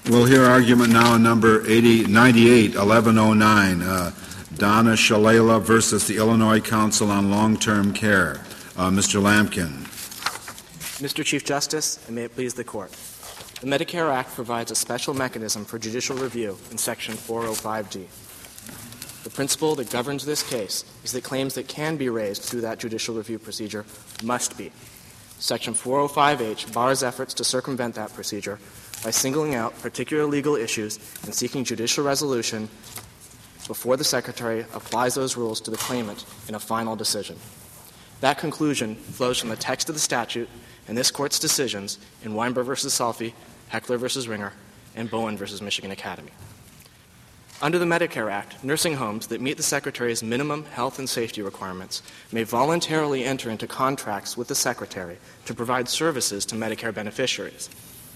We'll hear argument now number 98-1109, Donna Shalala versus the Illinois Council on Long-Term Care. Mr. Lamkin. Mr. Chief Justice, and may it please the Court. The Medicare Act provides a special mechanism for judicial review in Section 405D. The principle that governs this case is that claims that can be raised through that judicial review procedure must be. Section 405H bars efforts to circumvent that procedure by singling out particular legal issues and seeking judicial resolution before the Secretary applies those rules to the claimant in a final decision. That conclusion flows from the text of the statute and this Court's decisions in Weinberg v. Salfi, Heckler v. Ringer, and Bowen v. Michigan Academy. Under the Medicare Act, nursing homes that meet the Secretary's minimum health and safety requirements may voluntarily enter into contracts with the Secretary to provide services to Medicare beneficiaries.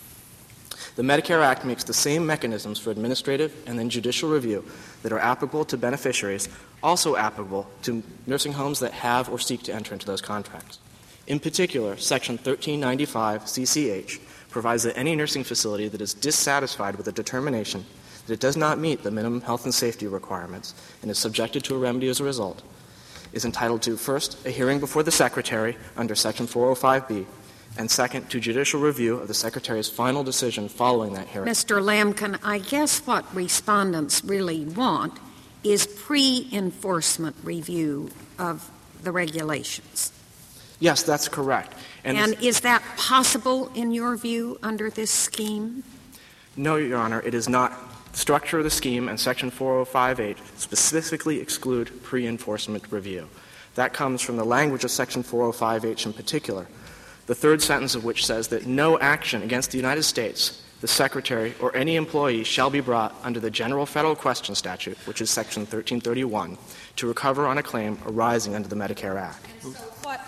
The Medicare Act makes the same mechanisms for administrative and then judicial review that are applicable to beneficiaries also applicable to nursing homes that have or seek to enter into those contracts. In particular, Section 1395 CCH provides that any nursing facility that is dissatisfied with a determination that it does not meet the minimum health and safety requirements and is subjected to a remedy as a result is entitled to, first, a hearing before the Secretary under Section 405B, and second, to judicial review of the Secretary's final decision following that hearing. Mr. Lamkin, I guess what respondents really want is pre-enforcement review of the regulations. Yes, that's correct. And is that possible in your view under this scheme? No, Your Honor, it is not. The structure of the scheme and Section 405H specifically exclude pre-enforcement review. That comes from the language of Section 405H in particular, the third sentence of which says that no action against the United States, the Secretary, or any employee shall be brought under the General Federal Question Statute, which is Section 1331, to recover on a claim arising under the Medicare Act. And so what,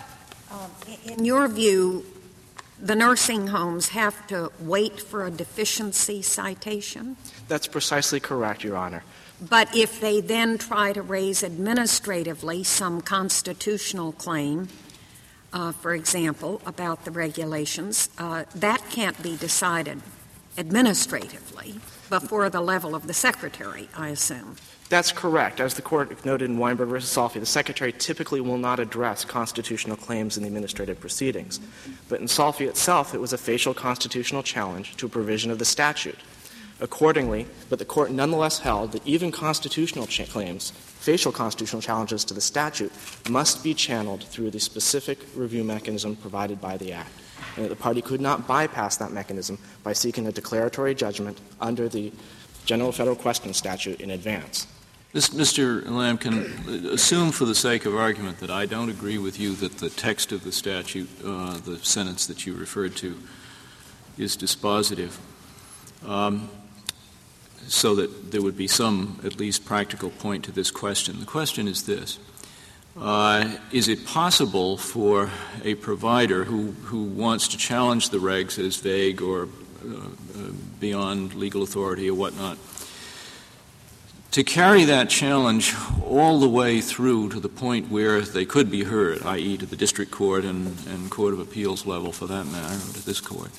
in your view, the nursing homes have to wait for a deficiency citation? That's precisely correct, Your Honor. But if they then try to raise administratively some constitutional claim, for example, about the regulations, that can't be decided administratively before the level of the Secretary, I assume. That's correct. As the Court noted in Weinberg v. Salfi, the Secretary typically will not address constitutional claims in the administrative proceedings. But in Salfi itself, it was a facial constitutional challenge to a provision of the statute. Accordingly, but the Court nonetheless held that even constitutional claims, facial constitutional challenges to the statute, must be channeled through the specific review mechanism provided by the Act, and that the party could not bypass that mechanism by seeking a declaratory judgment under the General Federal Question Statute in advance. Mr. Lamkin, assume for the sake of argument that I don't agree with you that the text of the statute, the sentence that you referred to, is dispositive. So that there would be some, at least, practical point to this question. The question is this. Is it possible for a provider who wants to challenge the regs as vague or beyond legal authority or whatnot to carry that challenge all the way through to the point where they could be heard, i.e. to the district court and court of appeals level for that matter, or to this court,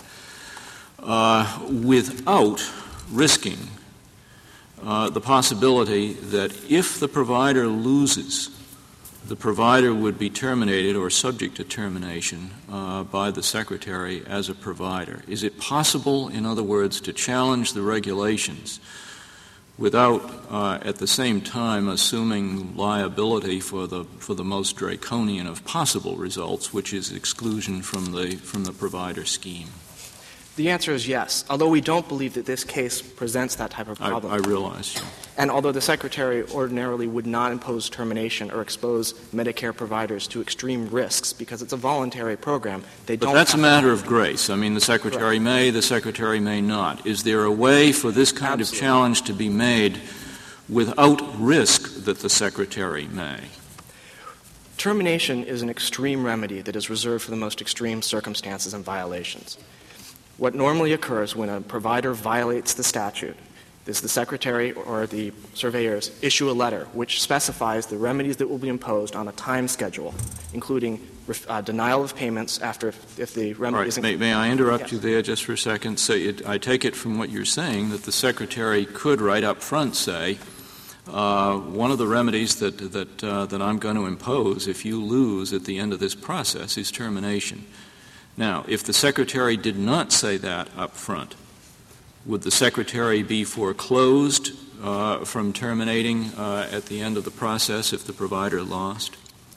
without risking the possibility that if the provider loses, the provider would be terminated or subject to termination by the Secretary as a provider? Is it possible, in other words, to challenge the regulations without at the same time assuming liability for the most draconian of possible results, which is exclusion from the provider scheme? The answer is yes, although we don't believe that this case presents that type of problem. I realize. And although the Secretary ordinarily would not impose termination or expose Medicare providers to extreme risks because it's a voluntary program, they don't. But that's a matter of grace. I mean, the Secretary may, the Secretary may not. Is there a way for this kind of challenge to be made without risk that the Secretary may? Termination is an extreme remedy that is reserved for the most extreme circumstances and violations. What normally occurs when a provider violates the statute is the Secretary or the surveyors issue a letter which specifies the remedies that will be imposed on a time schedule, including denial of payments if the remedy isn't... May I interrupt you there just for a second? So I take it from what you're saying that the Secretary could right up front say, one of the remedies that I'm going to impose if you lose at the end of this process is termination. Now, if the Secretary did not say that up front, would the Secretary be foreclosed from terminating at the end of the process if the provider lost?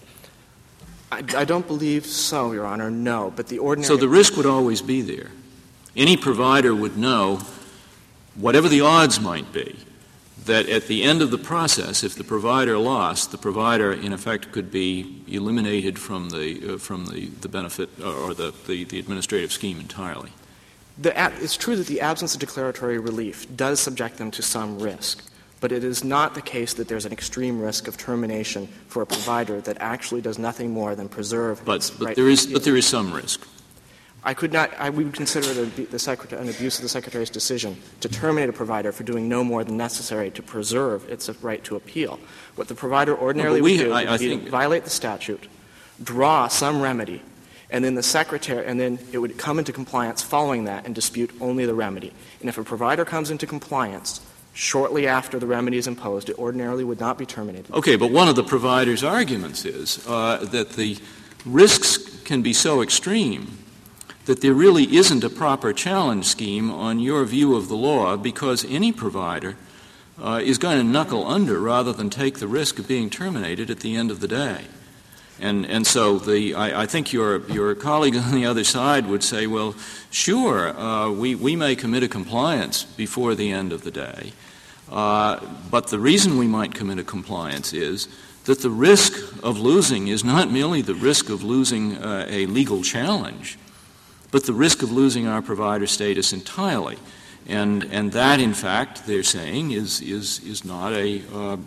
I don't believe so, Your Honor, no. But the ordinary... So the risk would always be there. Any provider would know, whatever the odds might be, that at the end of the process, if the provider lost, the provider, in effect, could be eliminated from the benefit or the administrative scheme entirely. It's true that the absence of declaratory relief does subject them to some risk, but it is not the case that there's an extreme risk of termination for a provider that actually does nothing more than preserve its right. But there is some risk. I would consider it an abuse of the Secretary's decision to terminate a provider for doing no more than necessary to preserve its right to appeal. What the provider ordinarily would do would be to violate the statute, draw some remedy, and then the Secretary, and then it would come into compliance following that and dispute only the remedy. And if a provider comes into compliance shortly after the remedy is imposed, it ordinarily would not be terminated. Okay, but one of the provider's arguments is that the risks can be so extreme that there really isn't a proper challenge scheme on your view of the law because any provider is going to knuckle under rather than take the risk of being terminated at the end of the day. And so I think your colleague on the other side would say, well, sure, we may commit a compliance before the end of the day, but the reason we might commit a compliance is that the risk of losing is not merely the risk of losing a legal challenge, but the risk of losing our provider status entirely. And that, in fact, they're saying is not a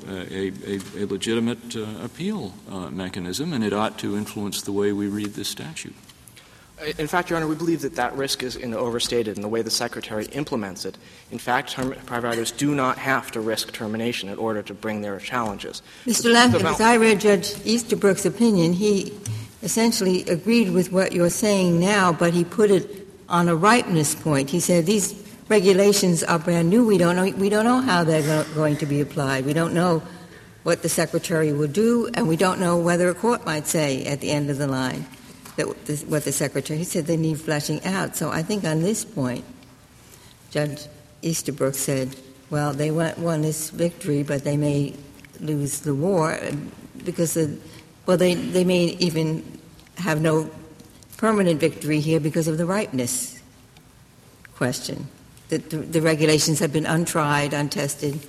legitimate appeal mechanism, and it ought to influence the way we read this statute. In fact, Your Honor, we believe that risk is overstated in the way the Secretary implements it. In fact, providers do not have to risk termination in order to bring their challenges. Mr. Lampkin, as I read Judge Easterbrook's opinion, he essentially agreed with what you're saying now, but he put it on a ripeness point. He said these regulations are brand new. We don't know how they're going to be applied. We don't know what the Secretary will do, and we don't know whether a court might say at the end of the line what the Secretary. He said they need fleshing out. So I think on this point, Judge Easterbrook said, well, they won this victory, but they may lose the war because they may even have no permanent victory here because of the ripeness question, that the regulations have been untried, untested.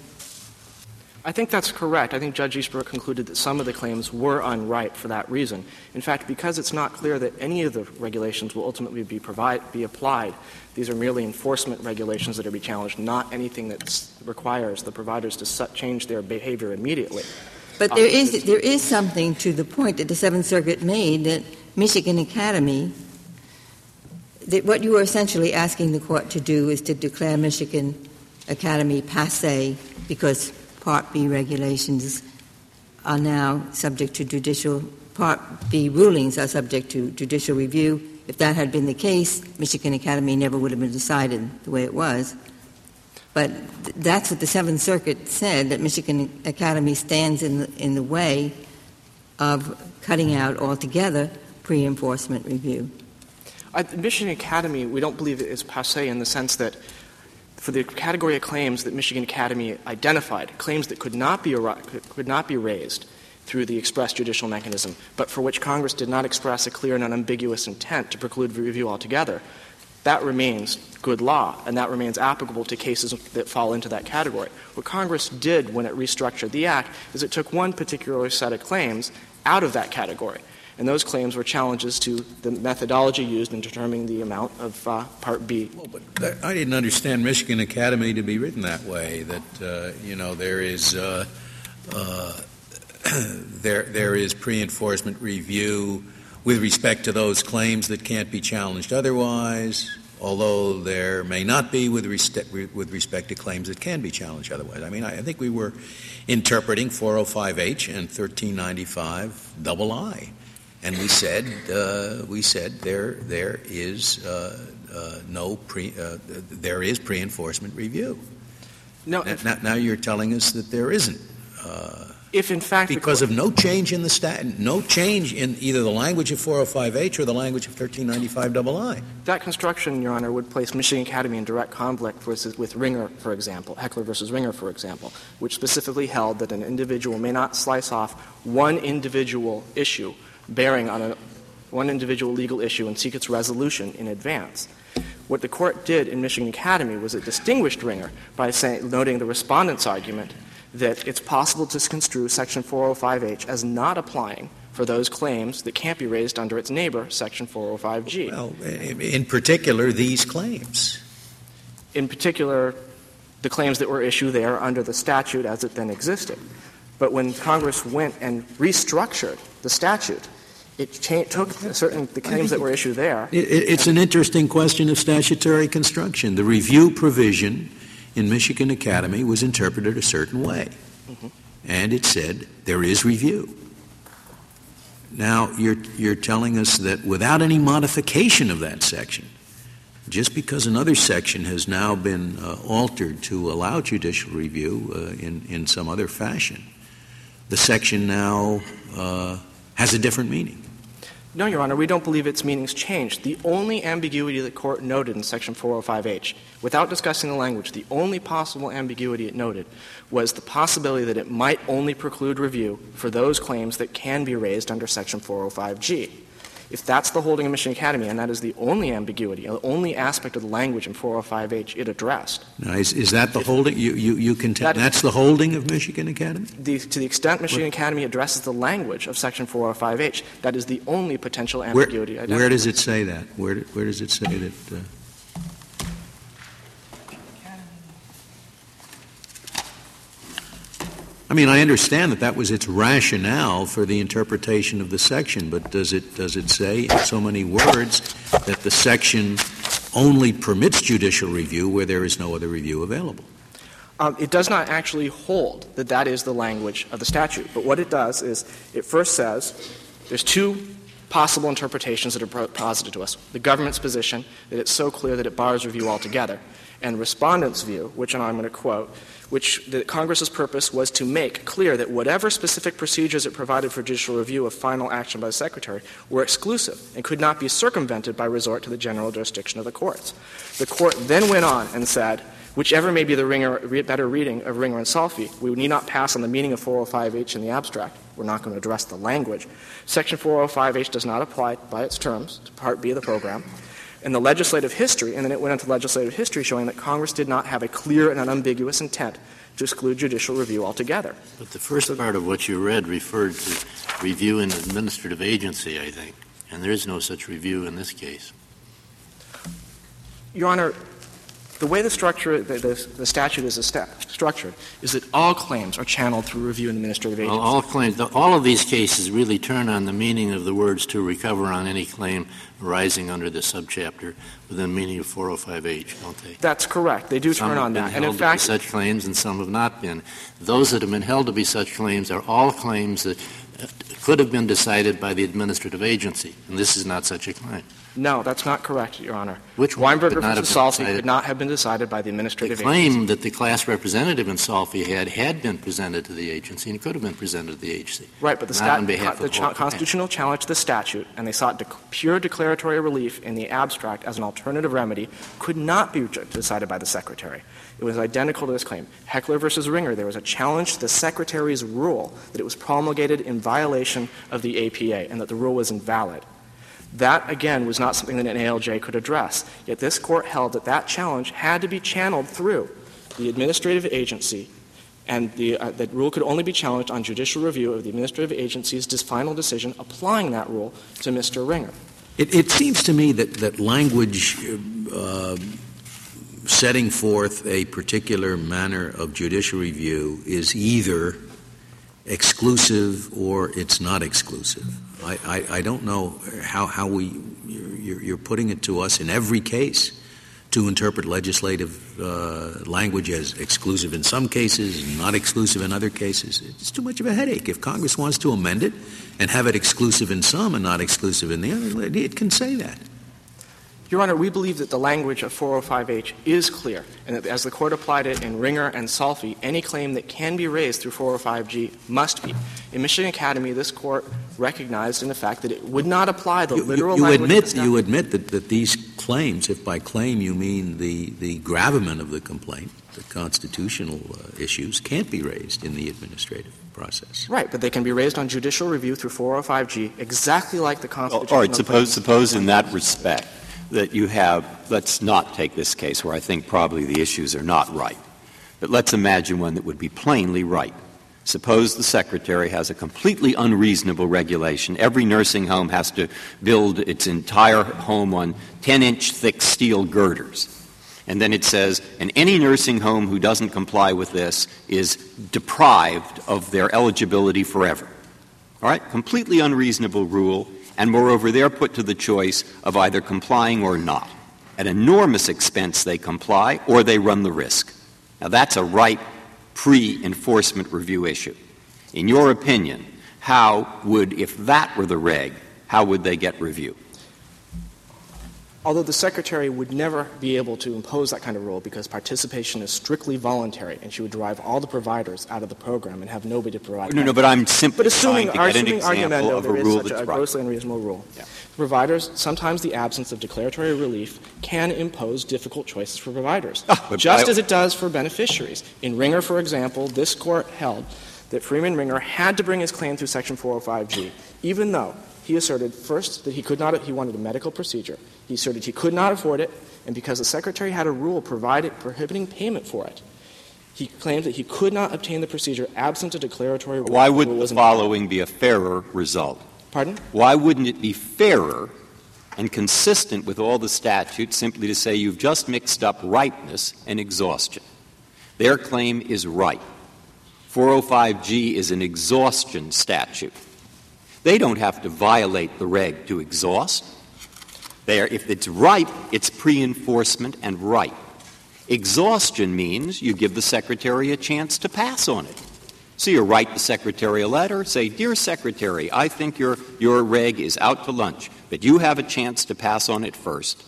I think that's correct. I think Judge Easterbrook concluded that some of the claims were unripe for that reason. In fact, because it's not clear that any of the regulations will ultimately be applied, these are merely enforcement regulations that are to be challenged, not anything that requires the providers to change their behavior immediately. But there is something to the point that the Seventh Circuit made that Michigan Academy, that what you are essentially asking the court to do is to declare Michigan Academy passé because Part B regulations are now subject to Part B rulings are subject to judicial review. If that had been the case, Michigan Academy never would have been decided the way it was. But that's what the Seventh Circuit said, that Michigan Academy stands in the way of cutting out altogether pre-enforcement review. Michigan Academy, we don't believe it is passé in the sense that for the category of claims that Michigan Academy identified, claims that could not be raised through the express judicial mechanism, but for which Congress did not express a clear and unambiguous intent to preclude review altogether, that remains good law, and that remains applicable to cases that fall into that category. What Congress did when it restructured the Act is it took one particular set of claims out of that category, and those claims were challenges to the methodology used in determining the amount of Part B. Well, but I didn't understand Michigan Academy to be written that way, that, there is there is pre-enforcement review with respect to those claims that can't be challenged otherwise, although there may not be with respect to claims that can be challenged otherwise. I mean, I think we were interpreting 405H and 1395 II, and we said there is pre-enforcement review. No. Now you're telling us that there isn't. If in fact because of no change in no change in either the language of 405H or the language of 1395 II. That construction, Your Honor, would place Michigan Academy in direct conflict with Ringer, for example, Heckler versus Ringer, for example, which specifically held that an individual may not slice off one individual issue bearing on one individual legal issue and seek its resolution in advance. What the Court did in Michigan Academy was it distinguished Ringer by noting the respondent's argument that it's possible to construe Section 405H as not applying for those claims that can't be raised under its neighbor, Section 405G. Well, in particular, these claims. In particular, the claims that were issued there under the statute as it then existed. But when Congress went and restructured the statute, it took the claims that were issued there. It's an interesting question of statutory construction. The review provision in Michigan Academy was interpreted a certain way, and it said there is review. Now you're telling us that without any modification of that section, just because another section has now been altered to allow judicial review in some other fashion, the section now has a different meaning. No, Your Honor, we don't believe its meaning's changed. The only ambiguity the Court noted in Section 405H, without discussing the language, the only possible ambiguity it noted was the possibility that it might only preclude review for those claims that can be raised under Section 405G. If that's the holding of Michigan Academy, and that is the only ambiguity, the only aspect of the language in 405H it addressed. Now, is that the holding? You contend that's the holding of Michigan Academy? To the extent Michigan Academy addresses the language of Section 405H, that is the only potential ambiguity. Where does it say that? Where does it say that? I mean, I understand that was its rationale for the interpretation of the section, but does it say in so many words that the section only permits judicial review where there is no other review available? It does not actually hold that is the language of the statute. But what it does is it first says there's two possible interpretations that are posited to us. The government's position that it's so clear that it bars review altogether, and respondent's view, which I'm going to quote, which the Congress's purpose was to make clear that whatever specific procedures it provided for judicial review of final action by the Secretary were exclusive and could not be circumvented by resort to the general jurisdiction of the courts. The Court then went on and said, whichever may be the better reading of Ringer and Salfi, we need not pass on the meaning of 405H in the abstract. We're not going to address the language. Section 405H does not apply by its terms to Part B of the program. And the legislative history, and then it went into legislative history showing that Congress did not have a clear and unambiguous intent to exclude judicial review altogether. But the first part of what you read referred to review in an administrative agency, I think, and there is no such review in this case. Your Honor, the way the statute is structured is that all claims are channeled through review in administrative agency. Well, all of these cases really turn on the meaning of the words to recover on any claim arising under the subchapter within the meaning of 405H, don't they? That's correct. They do turn on that. And in fact, such claims and some have not been. Those that have been held to be such claims are all claims that could have been decided by the administrative agency, and this is not such a claim. No, that's not correct, Your Honor. Which one Weinberger versus Salfi could not have been decided by the administrative agency. The claim that the class representative in Salfi had been presented to the agency and could have been presented to the agency. Right, but the constitutional challenge to the statute, and they sought pure declaratory relief in the abstract as an alternative remedy, could not be decided by the Secretary. It was identical to this claim. Heckler versus Ringer, there was a challenge to the Secretary's rule that it was promulgated in violation of the APA and that the rule was invalid. That, again, was not something that an ALJ could address. Yet this Court held that challenge had to be channeled through the administrative agency, and that rule could only be challenged on judicial review of the administrative agency's final decision applying that rule to Mr. Ringer. It seems to me that language setting forth a particular manner of judicial review is either exclusive or it's not exclusive. I don't know how you're putting it to us in every case to interpret legislative language as exclusive in some cases and not exclusive in other cases. It's too much of a headache. If Congress wants to amend it and have it exclusive in some and not exclusive in the other, it can say that. Your Honor, we believe that the language of 405H is clear, and that as the Court applied it in Ringer and Salfi, any claim that can be raised through 405G must be. In Michigan Academy, this Court recognized, in effect, that it would not apply the literal language of the statute. You admit that these claims, if by claim you mean the gravamen of the complaint, the constitutional issues, can't be raised in the administrative process. Right, but they can be raised on judicial review through 405G, exactly like the constitutional all right, suppose in that respect that you have — let's not take this case where I think probably the issues are not right, but let's imagine one that would be plainly right. Suppose the Secretary has a completely unreasonable regulation. Every nursing home has to build its entire home on 10-inch thick steel girders. And then it says, and any nursing home who doesn't comply with this is deprived of their eligibility forever. All right? Completely unreasonable rule. And moreover, they're put to the choice of either complying or not. At enormous expense, they comply or they run the risk. Now, that's a ripe pre-enforcement review issue. In your opinion, how would, if that were the reg, how would they get review? Although the Secretary would never be able to impose that kind of rule because participation is strictly voluntary, and she would drive all the providers out of the program and have nobody to provide. No, but I'm simply trying to get an example of a rule that's a right. grossly unreasonable rule. Yeah. Providers, sometimes the absence of declaratory relief can impose difficult choices for providers, just as it does for beneficiaries. In Ringer, for example, this Court held that Freeman Ringer had to bring his claim through Section 405G, even though he asserted first that he wanted a medical procedure. He asserted he could not afford it, and because the Secretary had a rule prohibiting payment for it, he claimed that he could not obtain the procedure absent a declaratory rule. Why wouldn't the following be a fairer result? Pardon? Why wouldn't it be fairer and consistent with all the statutes simply to say you've just mixed up ripeness and exhaustion? Their claim is right. 405G is an exhaustion statute. They don't have to violate the reg to exhaust. If it's ripe, it's pre-enforcement and ripe. Exhaustion means you give the Secretary a chance to pass on it. So you write the Secretary a letter, say, Dear Secretary, I think your reg is out to lunch, but you have a chance to pass on it first.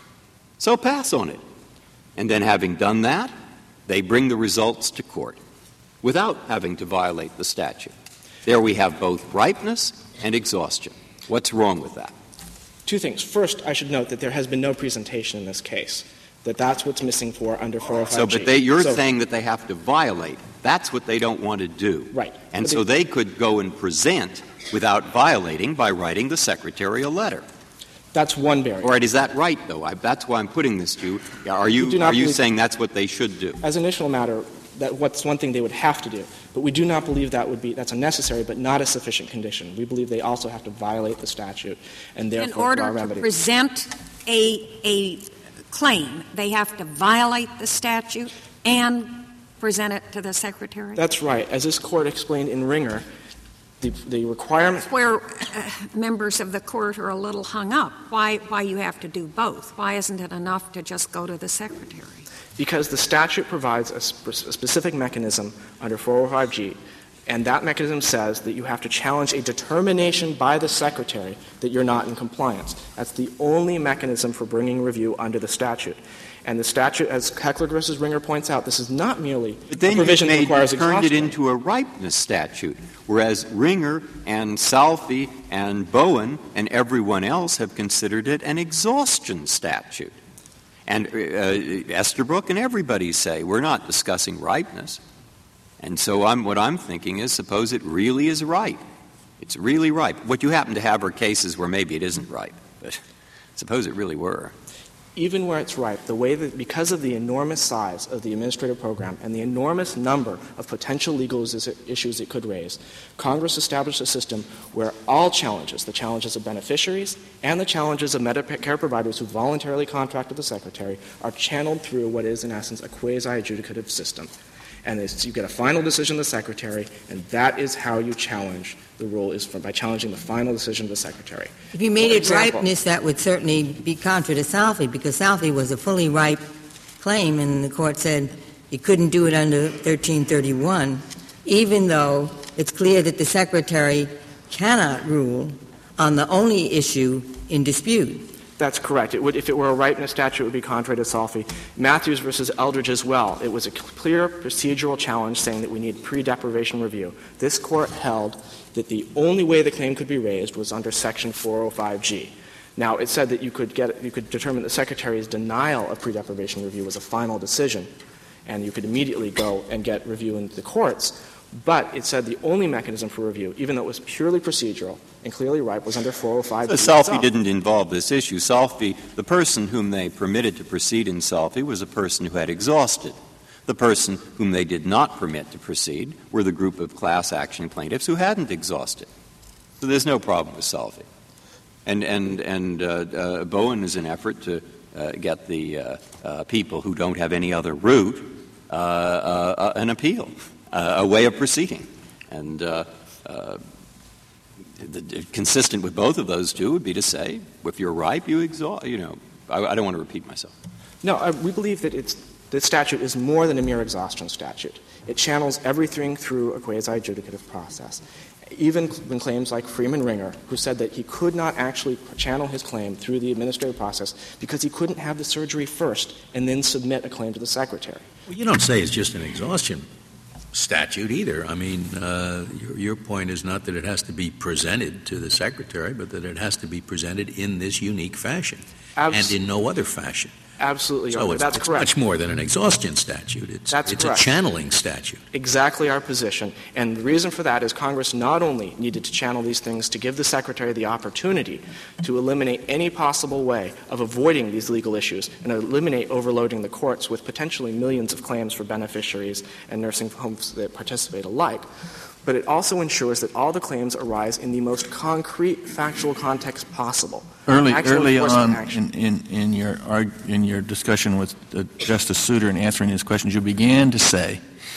So pass on it. And then having done that, they bring the results to court without having to violate the statute. There we have both ripeness and exhaustion. What's wrong with that? Two things. First, I should note that there has been no presentation in this case, that that's what's missing for under 405G. But you're saying that they have to violate. That's what they don't want to do. Right. And so they could go and present without violating by writing the Secretary a letter. That's one barrier. All right. Is that right, though? That's why I'm putting this to you. Are you saying that's what they should do? As an initial matter, what's one thing they would have to do. But we do not believe that's a necessary but not a sufficient condition. We believe they also have to violate the statute and therefore in order to present a claim, they have to violate the statute and present it to the Secretary? That's right. As this Court explained in Ringer, the requirement — where members of the Court are a little hung up. Why you have to do both? Why isn't it enough to just go to the Secretary? Because the statute provides a specific mechanism under 405G, and that mechanism says that you have to challenge a determination by the Secretary that you're not in compliance. That's the only mechanism for bringing review under the statute. And the statute, as Heckler v. Ringer points out, this is not merely a provision that requires exhaustion. But then you turned it into a ripeness statute, whereas Ringer and Salfi and Bowen and everyone else have considered it an exhaustion statute. And Estabrook and everybody say, we're not discussing ripeness. And so what I'm thinking is, suppose it really is ripe. It's really ripe. What you happen to have are cases where maybe it isn't ripe. But suppose it really were. Even where it's ripe, the way that because of the enormous size of the administrative program and the enormous number of potential legal issues it could raise, Congress established a system where all challenges, the challenges of beneficiaries and the challenges of Medicare providers who voluntarily contract with the Secretary, are channeled through what is, in essence, a quasi-adjudicative system. And you get a final decision of the Secretary, and that is how you challenge the rule, is by challenging the final decision of the Secretary. If you made it ripeness, that would certainly be contra to Salfi, because Salfi was a fully ripe claim, and the Court said you couldn't do it under 1331, even though it's clear that the Secretary cannot rule on the only issue in dispute. That's correct. If it were a ripeness statute, it would be contrary to Salfi. Matthews versus Eldridge as well. It was a clear procedural challenge saying that we need pre-deprivation review. This Court held that the only way the claim could be raised was under Section 405G. Now, it said that you could determine the Secretary's denial of pre-deprivation review was a final decision, and you could immediately go and get review in the courts. But it said the only mechanism for review, even though it was purely procedural and clearly ripe, was under 405G. So Salfi didn't involve this issue. Salfi, the person whom they permitted to proceed in Salfi was a person who had exhausted. The person whom they did not permit to proceed were the group of class action plaintiffs who hadn't exhausted. So there's no problem with Salfi. And Bowen is an effort to get the people who don't have any other route an appeal. A way of proceeding. And consistent with both of those two would be to say, if you're ripe, you exhaust. I don't want to repeat myself. No, we believe that this statute is more than a mere exhaustion statute. It channels everything through a quasi-adjudicative process. Even when claims like Freeman-Ringer, who said that he could not actually channel his claim through the administrative process because he couldn't have the surgery first and then submit a claim to the Secretary. Well, you don't say it's just an exhaustion statute either. I mean, your point is not that it has to be presented to the Secretary, but that it has to be presented in this unique fashion and in no other fashion. Absolutely, Your Honor. That's correct. It's much more than an exhaustion statute. It's a channeling statute. Exactly our position. And the reason for that is Congress not only needed to channel these things to give the Secretary the opportunity to eliminate any possible way of avoiding these legal issues and eliminate overloading the courts with potentially millions of claims for beneficiaries and nursing homes that participate alike, but it also ensures that all the claims arise in the most concrete factual context possible. Early on in your discussion with Justice Souter in answering his questions, you began to say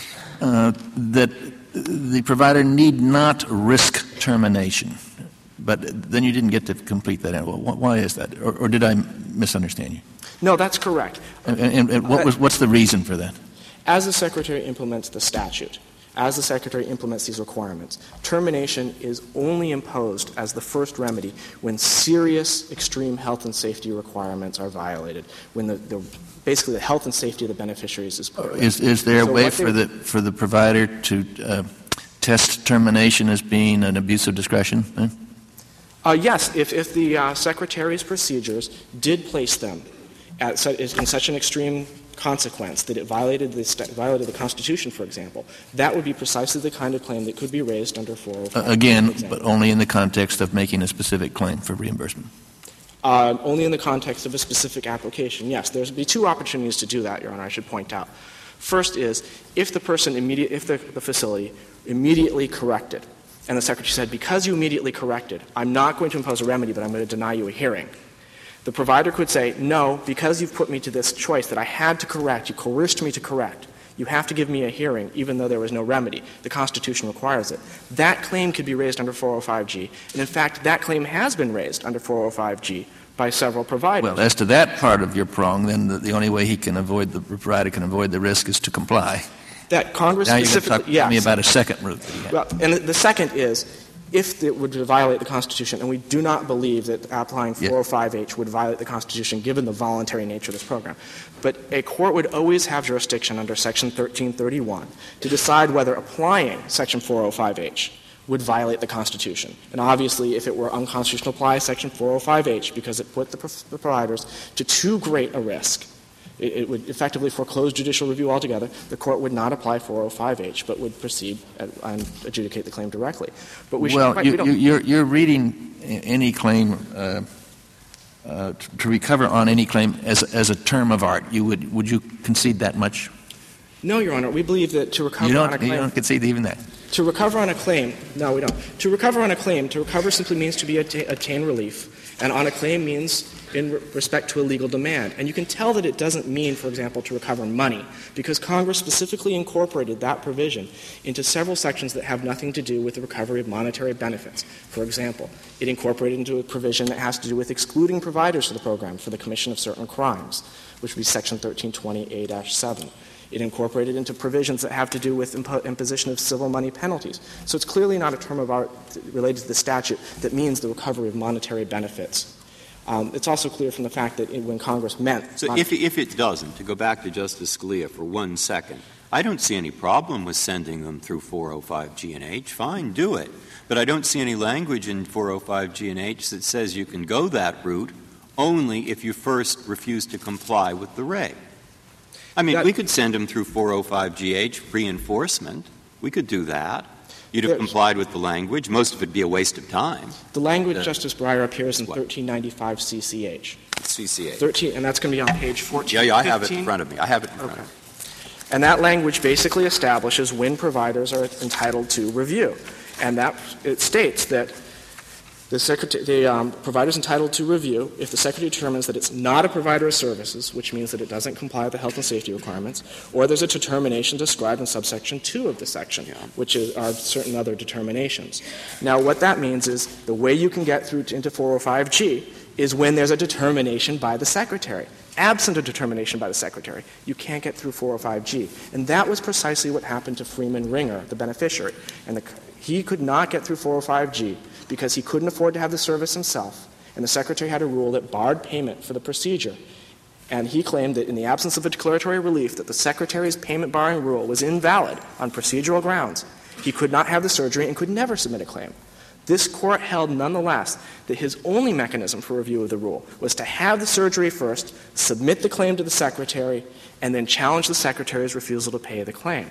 that the provider need not risk termination, but then you didn't get to complete that. Why is that? Or did I misunderstand you? No, that's correct. And what's the reason for that? As the Secretary implements the statute, as the Secretary implements these requirements, termination is only imposed as the first remedy when serious extreme health and safety requirements are violated, when basically the health and safety of the beneficiaries is put at risk. Is there a way for the provider to test termination as being an abuse of discretion? Yes, if the Secretary's procedures did place them in such an extreme consequence that it violated the Constitution, for example, that would be precisely the kind of claim that could be raised under 405. Again, but only in the context of making a specific claim for reimbursement. Only in the context of a specific application, yes. There would be two opportunities to do that, Your Honor, I should point out. First is, if the facility immediately corrected, and the Secretary said, because you immediately corrected, I'm not going to impose a remedy, but I'm going to deny you a hearing. The provider could say, no, because you've put me to this choice that I had to correct, you coerced me to correct, you have to give me a hearing even though there was no remedy. The Constitution requires it. That claim could be raised under 405G, and in fact, that claim has been raised under 405G by several providers. Well, as to that part of your prong, then the only way the provider can avoid the risk is to comply. That Congress now specifically, you're going to talk to me about a second route. Well, and the second is, if it would violate the Constitution, and we do not believe that applying 405H would violate the Constitution given the voluntary nature of this program, but a court would always have jurisdiction under Section 1331 to decide whether applying Section 405H would violate the Constitution. And obviously, if it were unconstitutional to apply Section 405H because it put the providers to too great a risk, it would effectively foreclose judicial review altogether. The court would not apply 405H, but would proceed and adjudicate the claim directly. But you're reading any claim to recover on any claim as a term of art. Would you concede that much? No, Your Honor. We believe that to recover on a claim, you don't concede even that. To recover on a claim, no, we don't. To recover on a claim, to recover simply means to attain relief. And on a claim means in respect to a legal demand. And you can tell that it doesn't mean, for example, to recover money, because Congress specifically incorporated that provision into several sections that have nothing to do with the recovery of monetary benefits. For example, it incorporated into a provision that has to do with excluding providers for the program for the commission of certain crimes, which would be Section 1320A-7. It incorporated into provisions that have to do with imposition of civil money penalties. So it's clearly not a term of art related to the statute that means the recovery of monetary benefits. It's also clear from the fact that when Congress meant... So if it doesn't, to go back to Justice Scalia for 1 second, I don't see any problem with sending them through 405G and H. Fine, do it. But I don't see any language in 405G and H that says you can go that route only if you first refuse to comply with the reg. I mean, we could send them through 405GH reinforcement. We could do that. You'd have complied with the language. Most of it would be a waste of time. The language, Justice Breyer, appears in 1395 CCH. CCH. And that's going to be on page 14. Yeah, I have it in front of me. And that language basically establishes when providers are entitled to review. And that it states that the provider is entitled to review if the Secretary determines that it's not a provider of services, which means that it doesn't comply with the health and safety requirements, or there's a determination described in subsection 2 of the section, which are certain other determinations. Now, what that means is the way you can get through into 405G is when there's a determination by the Secretary. Absent a determination by the Secretary, you can't get through 405G. And that was precisely what happened to Freeman Ringer, the beneficiary. And he could not get through 405G because he couldn't afford to have the service himself, and the Secretary had a rule that barred payment for the procedure. And he claimed that in the absence of a declaratory relief that the Secretary's payment-barring rule was invalid on procedural grounds. He could not have the surgery and could never submit a claim. This Court held nonetheless that his only mechanism for review of the rule was to have the surgery first, submit the claim to the Secretary, and then challenge the Secretary's refusal to pay the claim.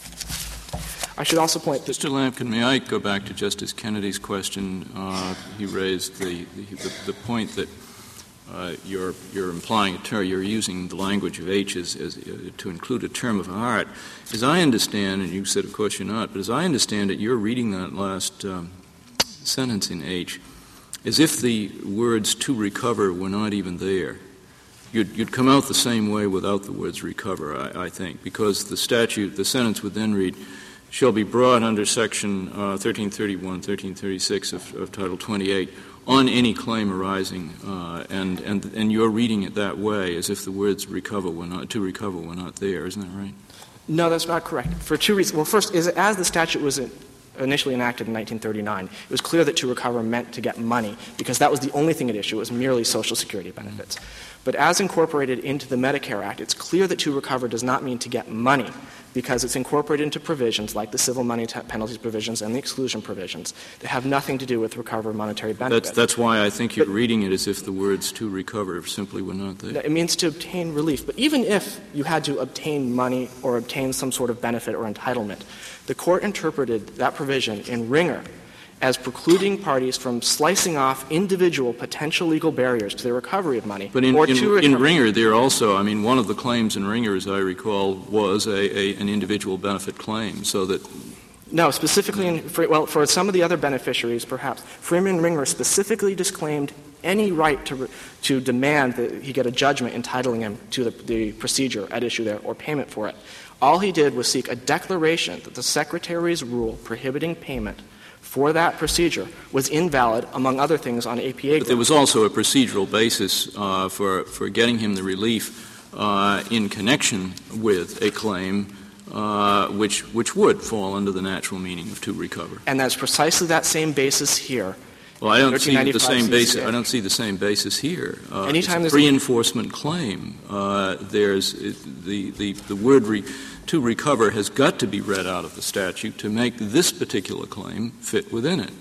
I should also point that... Mr. Lampkin, may I go back to Justice Kennedy's question? He raised the point that you're implying you're using the language of H as to include a term of art. As I understand, and you said, of course, you're not, but as I understand it, you're reading that last sentence in H as if the words "to recover" were not even there. You'd come out the same way without the words "recover," I think, because the sentence would then read, shall be brought under Section 1331, 1336 of Title 28 on any claim arising, and you're reading it that way, as if the words "to recover" were not there. Isn't that right? No, that's not correct. For two reasons. Well, first, as the statute was initially enacted in 1939, it was clear that to recover meant to get money, because that was the only thing at issue. It was merely Social Security benefits. But as incorporated into the Medicare Act, it's clear that to recover does not mean to get money, because it's incorporated into provisions like the civil money penalties provisions and the exclusion provisions that have nothing to do with recovery of monetary benefits. That's why I think you're reading it as if the words "to recover" simply were not there. It means to obtain relief. But even if you had to obtain money or obtain some sort of benefit or entitlement, the Court interpreted that provision in Ringer as precluding parties from slicing off individual potential legal barriers to the recovery of money. But in Ringer, there also, one of the claims in Ringer, as I recall, was an individual benefit claim, so that... No, specifically, for some of the other beneficiaries, perhaps, Freeman Ringer specifically disclaimed any right to demand that he get a judgment entitling him to the procedure at issue there or payment for it. All he did was seek a declaration that the Secretary's rule prohibiting payment for that procedure was invalid, among other things, on APA grounds. But there was also a procedural basis for getting him the relief in connection with a claim which would fall under the natural meaning of "to recover." And that's precisely that same basis here. Well, I don't see the same basis. I don't see the same basis here. Anytime it's a pre-enforcement claim. There's the word "to recover" has got to be read out of the statute to make this particular claim fit within it.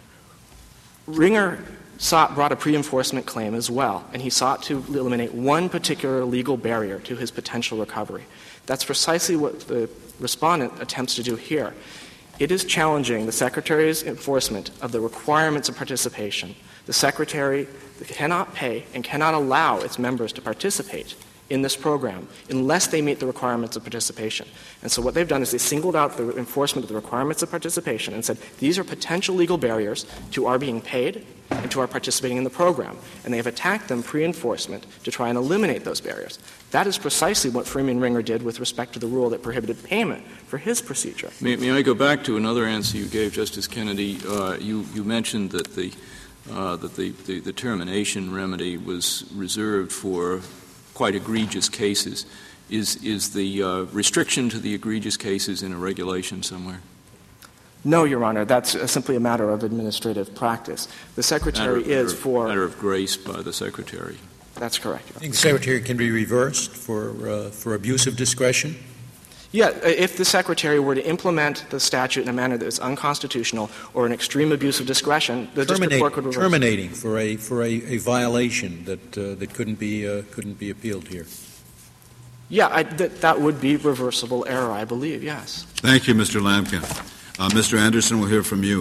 Ringer brought a pre-enforcement claim as well, and he sought to eliminate one particular legal barrier to his potential recovery. That's precisely what the respondent attempts to do here. It is challenging the Secretary's enforcement of the requirements of participation. The Secretary cannot pay and cannot allow its members to participate in this program unless they meet the requirements of participation. And so what they've done is they singled out the enforcement of the requirements of participation and said these are potential legal barriers to our being paid and to our participating in the program. And they have attacked them pre-enforcement to try and eliminate those barriers. That is precisely what Freeman Ringer did with respect to the rule that prohibited payment for his procedure. May I go back to another answer you gave, Justice Kennedy? You mentioned that the termination remedy was reserved for quite egregious cases. Is the restriction to the egregious cases in a regulation somewhere? No, Your Honor. That's simply a matter of administrative practice. The Secretary matter of grace by the Secretary. That's correct. I think the Secretary can be reversed for abuse of discretion? Yeah, if the Secretary were to implement the statute in a manner that is unconstitutional or an extreme abuse of discretion, the district court could reverse. Terminating for a violation that couldn't be appealed here. Yeah, that would be reversible error, I believe, yes. Thank you, Mr. Lamkin. Mr. Anderson, we'll hear from you.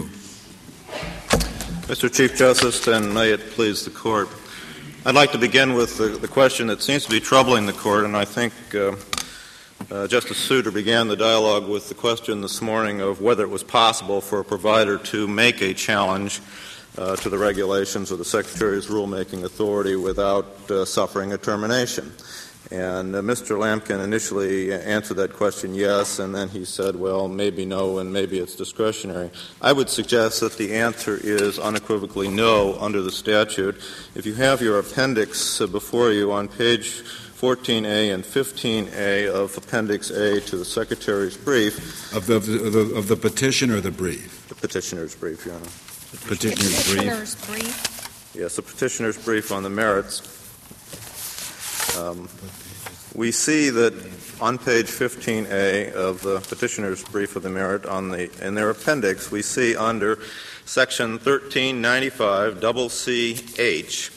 Mr. Chief Justice, and may it please the Court, I'd like to begin with the question that seems to be troubling the Court, and I think Justice Souter began the dialogue with the question this morning of whether it was possible for a provider to make a challenge to the regulations of the Secretary's rulemaking authority without suffering a termination. And Mr. Lamkin initially answered that question yes, and then he said, well, maybe no, and maybe it's discretionary. I would suggest that the answer is unequivocally no under the statute. If you have your appendix before you on page 14A and 15A of Appendix A to the Secretary's brief. Of the petition or the brief? The petitioner's brief, Your Honor. The petitioner's brief? Yes, the petitioner's brief on the merits. We see that on page 15A of the petitioner's brief of the merit in their appendix, we see under Section 1395 CCH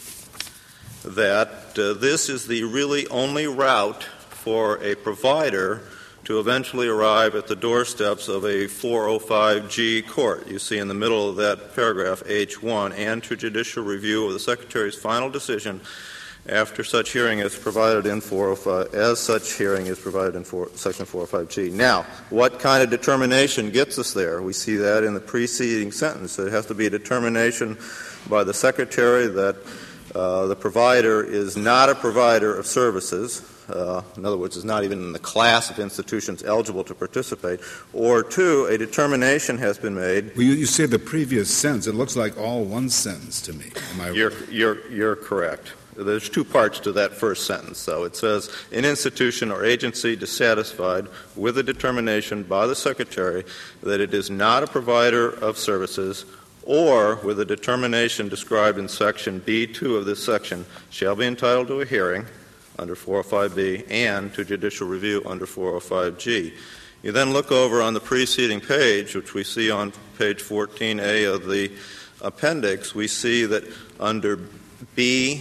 that this is the really only route for a provider to eventually arrive at the doorsteps of a 405G court. You see in the middle of that paragraph, H1, and to judicial review of the Secretary's final decision after such hearing is provided in 405, as such hearing is provided in Section 405G. Now, what kind of determination gets us there? We see that in the preceding sentence. It has to be a determination by the Secretary that the provider is not a provider of services, in other words, is not even in the class of institutions eligible to participate, or two, a determination has been made. Well, you said the previous sentence. It looks like all one sentence to me. Am I You're correct. There's two parts to that first sentence, though. It says, an institution or agency dissatisfied with a determination by the Secretary that it is not a provider of services or with a determination described in Section B2 of this section shall be entitled to a hearing under 405B and to judicial review under 405G. You then look over on the preceding page, which we see on page 14A of the appendix, we see that under B2,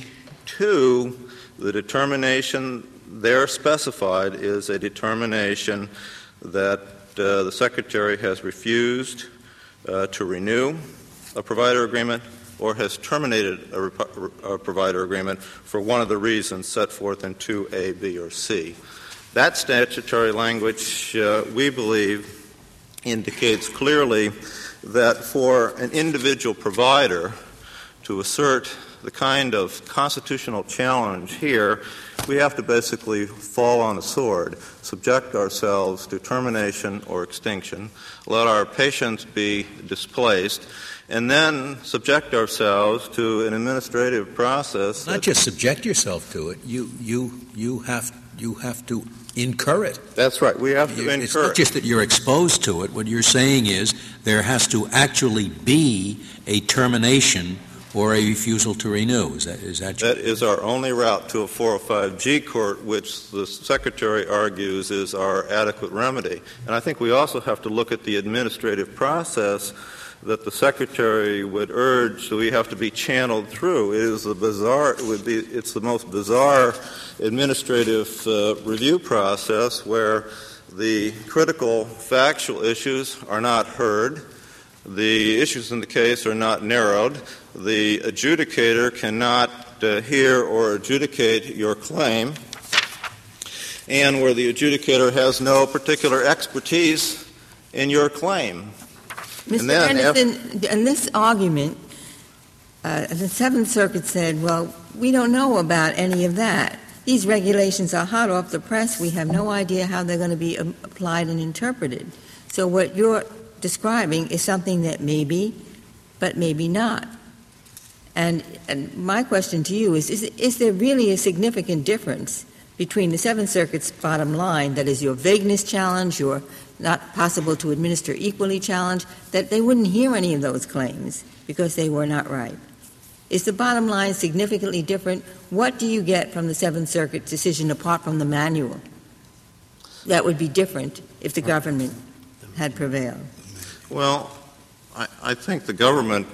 the determination there specified is a determination that the Secretary has refused to renew a provider agreement or has terminated a provider agreement for one of the reasons set forth in 2A, B, or C. That statutory language, we believe, indicates clearly that for an individual provider to assert the kind of constitutional challenge here, we have to basically fall on a sword, subject ourselves to termination or extinction, let our patients be displaced, and then subject ourselves to an administrative process. Not just subject yourself to it. You have to incur it. That's right. We have to incur it. It's not just that you're exposed to it. What you're saying is there has to actually be a termination or a refusal to renew. Is that That is our only route to a 405G court, which the Secretary argues is our adequate remedy. And I think we also have to look at the administrative process that the Secretary would urge that we have to be channeled through. It's the most bizarre administrative review process where the critical factual issues are not heard, the issues in the case are not narrowed, the adjudicator cannot hear or adjudicate your claim, and where the adjudicator has no particular expertise in your claim. Mr. Anderson, in this argument, the Seventh Circuit said, well, we don't know about any of that. These regulations are hot off the press. We have no idea how they're going to be applied and interpreted. So what you're describing is something that may be, but maybe not. And my question to you is there really a significant difference between the Seventh Circuit's bottom line, that is your vagueness challenge, your not possible to administer equally challenge, that they wouldn't hear any of those claims because they were not right? Is the bottom line significantly different? What do you get from the Seventh Circuit decision apart from the manual that would be different if the government had prevailed? Well, I think the government's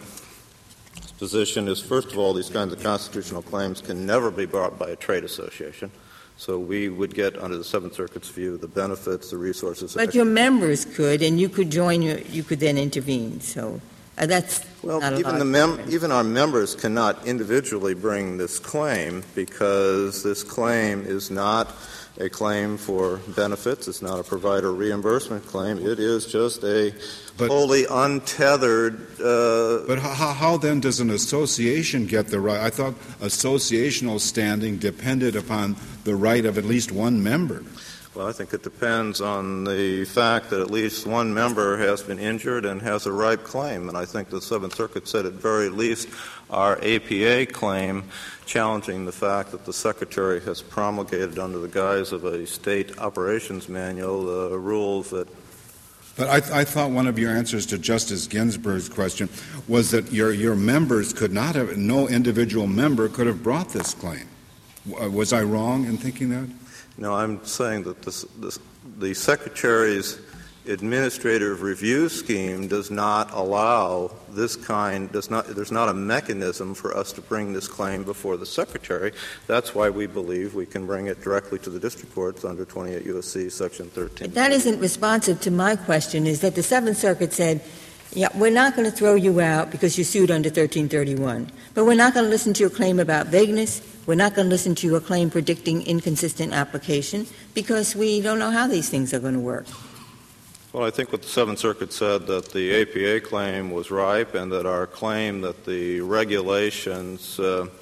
position is, first of all, these kinds of constitutional claims can never be brought by a trade association. So we would get, under the Seventh Circuit's view, the benefits, the resources. But your members could, and you could you could then intervene. So that's not even our members cannot individually bring this claim, because this claim is not a claim for benefits. It's not a provider reimbursement claim. It is just a wholly untethered. But how then does an association get the right? I thought associational standing depended upon the right of at least one member. Well, I think it depends on the fact that at least one member has been injured and has a ripe claim. And I think the Seventh Circuit said at very least our APA claim challenging the fact that the Secretary has promulgated under the guise of a state operations manual the rules that. But I thought one of your answers to Justice Ginsburg's question was that your members could not have, no individual member could have brought this claim. Was I wrong in thinking that? No, I'm saying that the Secretary's administrative review scheme does not allow this kind, there's not a mechanism for us to bring this claim before the Secretary. That's why we believe we can bring it directly to the district courts under 28 U.S.C. Section 13. But that isn't responsive to my question, is that the Seventh Circuit said, yeah, we're not going to throw you out because you sued under 1331, but we're not going to listen to your claim about vagueness. We're not going to listen to your claim predicting inconsistent application because we don't know how these things are going to work. Well, I think what the Seventh Circuit said, that the APA claim was ripe and that our claim that the regulations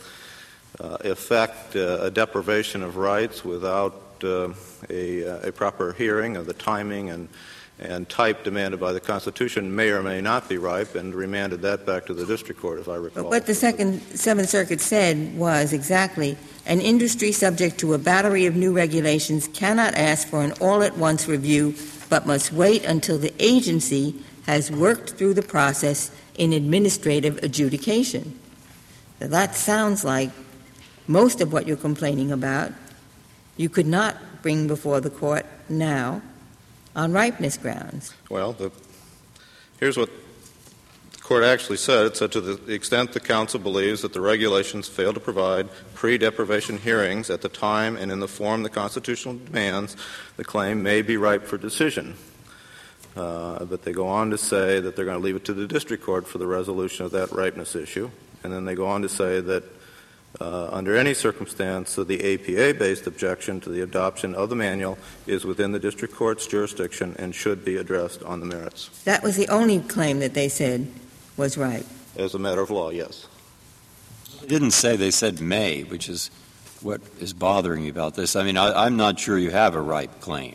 affect a deprivation of rights without a proper hearing of the timing and type demanded by the Constitution may or may not be ripe, and remanded that back to the district court, if I recall. But what the Seventh Circuit said was exactly, an industry subject to a battery of new regulations cannot ask for an all-at-once review, but must wait until the agency has worked through the process in administrative adjudication. So that sounds like most of what you're complaining about you could not bring before the court now on ripeness grounds. Well, here's what the court actually said. It said, to the extent the counsel believes that the regulations fail to provide pre-deprivation hearings at the time and in the form the Constitution demands, the claim may be ripe for decision. But they go on to say that they're going to leave it to the district court for the resolution of that ripeness issue. And then they go on to say that under any circumstance, the APA-based objection to the adoption of the manual is within the district court's jurisdiction and should be addressed on the merits. That was the only claim that they said was right. As a matter of law, yes. They didn't say, they said may, which is what is bothering me about this. I mean, I'm not sure you have a ripe claim.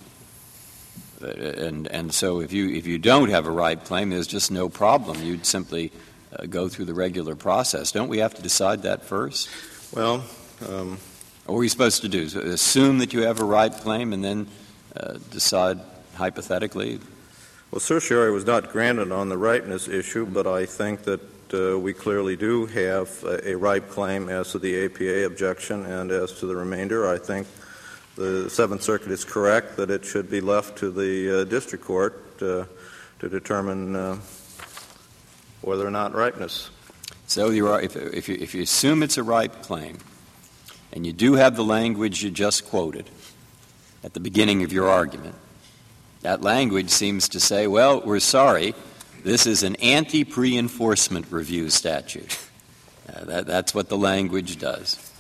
And so if you don't have a ripe claim, there's just no problem. You'd simply go through the regular process. Don't we have to decide that first? Well, what are we supposed to do? So assume that you have a ripe claim and then decide hypothetically? Well, certiorari was not granted on the ripeness issue, but I think that we clearly do have a ripe claim as to the APA objection, and as to the remainder, I think the Seventh Circuit is correct that it should be left to the district court to determine whether or not ripeness. So if you assume it's a ripe claim, and you do have the language you just quoted at the beginning of your argument, that language seems to say, well, we're sorry, this is an anti-pre-enforcement review statute. That's what the language does.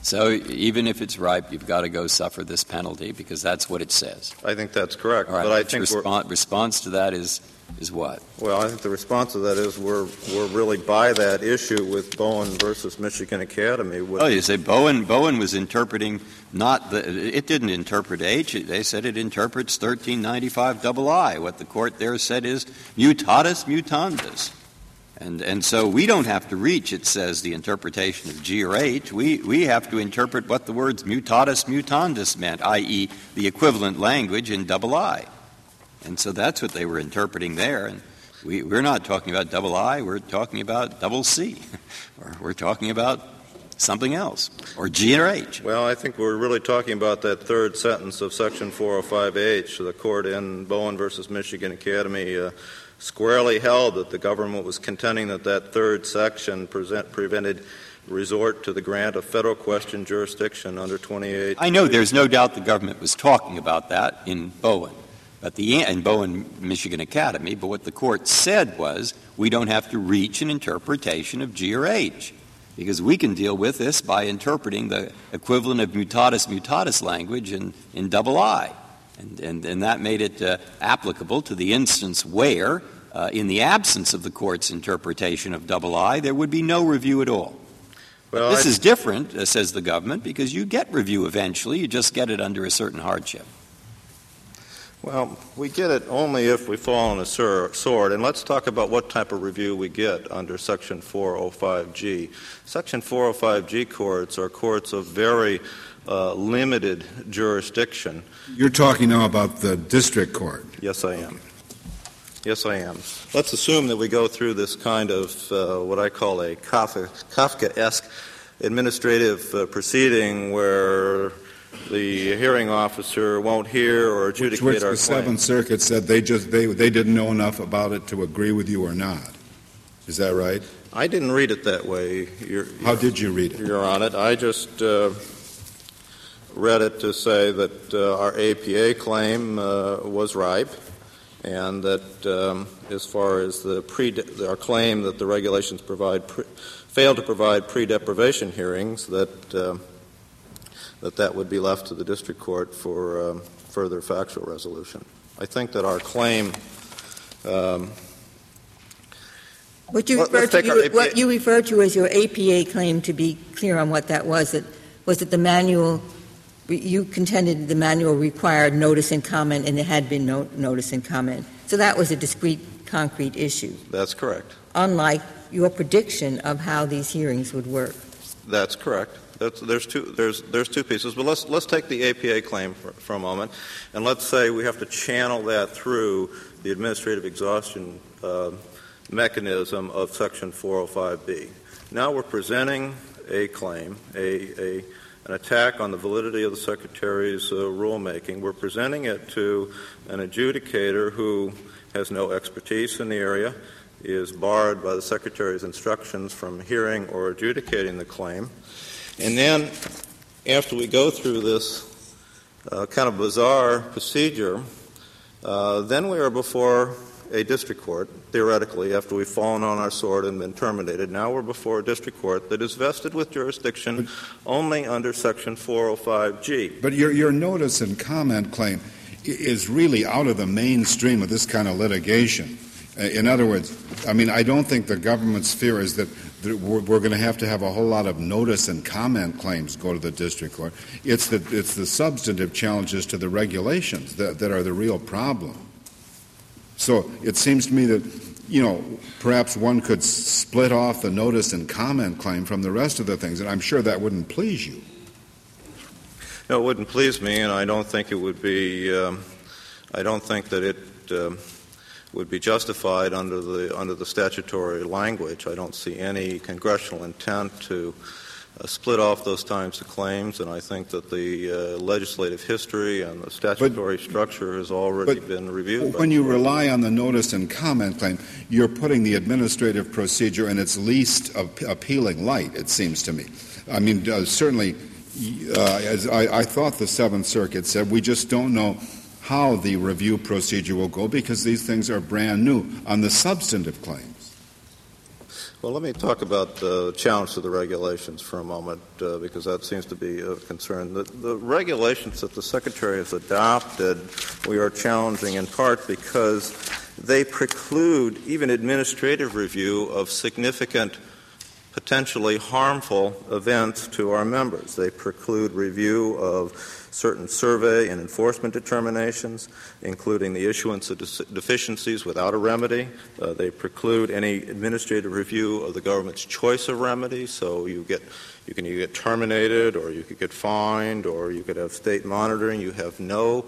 So even if it's ripe, you've got to go suffer this penalty because that's what it says. I think that's correct. All right, but I think response to that is what? Well, I think the response to that is we're really by that issue with Bowen versus Michigan Academy. Oh, you say Bowen was interpreting it didn't interpret H. They said it interprets 1395 II. What the court there said is mutatis mutandis. And so we don't have to reach, it says, the interpretation of G or H. We have to interpret what the words mutatis mutandis meant, i.e. the equivalent language in II. And so that's what they were interpreting there. And we're not talking about II, we're talking about CC. Or we're talking about something else, or G or H. Well, I think we're really talking about that third sentence of Section 405H. The court in Bowen versus Michigan Academy squarely held that the government was contending that third section prevented resort to the grant of federal question jurisdiction under 28. I know there's no doubt the government was talking about that in Bowen. In Bowen, Michigan Academy, but what the court said was we don't have to reach an interpretation of G or H because we can deal with this by interpreting the equivalent of mutatis mutatis language in II. And that made it applicable to the instance where, in the absence of the court's interpretation of II, there would be no review at all. Well, this is different, says the government, because you get review eventually. You just get it under a certain hardship. Well, we get it only if we fall on a sword. And let's talk about what type of review we get under Section 405G. Section 405G courts are courts of very limited jurisdiction. You're talking now about the district court. Yes, I am. Yes, I am. Let's assume that we go through this kind of what I call a Kafkaesque administrative proceeding where the hearing officer won't hear or adjudicate our claim. The Seventh Circuit said they didn't know enough about it to agree with you or not. Is that right? I didn't read it that way. How did you read it? You're on it. I just read it to say that our APA claim was ripe, and that as far as our claim that the regulations fail to provide pre-deprivation hearings, that would be left to the district court for further factual resolution. I think that our claim. What you referred to as your APA claim, to be clear on what that was that the manual, you contended the manual required notice and comment, and there had been no notice and comment. So that was a discrete, concrete issue. That's correct. Unlike your prediction of how these hearings would work. That's correct. There's two pieces, but let's take the APA claim for a moment, and let's say we have to channel that through the administrative exhaustion mechanism of Section 405B. Now we're presenting a claim, an attack on the validity of the Secretary's rulemaking. We're presenting it to an adjudicator who has no expertise in the area, is barred by the Secretary's instructions from hearing or adjudicating the claim. And then, after we go through this kind of bizarre procedure, then we are before a district court, theoretically, after we've fallen on our sword and been terminated. Now we're before a district court that is vested with jurisdiction only under Section 405G. But your notice and comment claim is really out of the mainstream of this kind of litigation. In other words, I don't think the government's fear is that we're going to have a whole lot of notice and comment claims go to the district court. It's the substantive challenges to the regulations that are the real problem. So it seems to me that, perhaps one could split off the notice and comment claim from the rest of the things, and I'm sure that wouldn't please you. No, it wouldn't please me, and I don't think it would be. I don't think that it would be justified under the statutory language. I don't see any congressional intent to split off those types of claims, and I think that the legislative history and the statutory structure has already been reviewed. When you rely on the notice and comment claim, you're putting the administrative procedure in its least appealing light, it seems to me. Certainly, as I thought the Seventh Circuit said, we just don't know how the review procedure will go because these things are brand new on the substantive claims. Well, let me talk about the challenge to the regulations for a moment, because that seems to be of concern. The regulations that the Secretary has adopted, we are challenging in part because they preclude even administrative review of significant, potentially harmful events to our members. They preclude review of certain survey and enforcement determinations, including the issuance of deficiencies without a remedy. They preclude any administrative review of the government's choice of remedy. So you can either get terminated, or you could get fined, or you could have state monitoring. You have no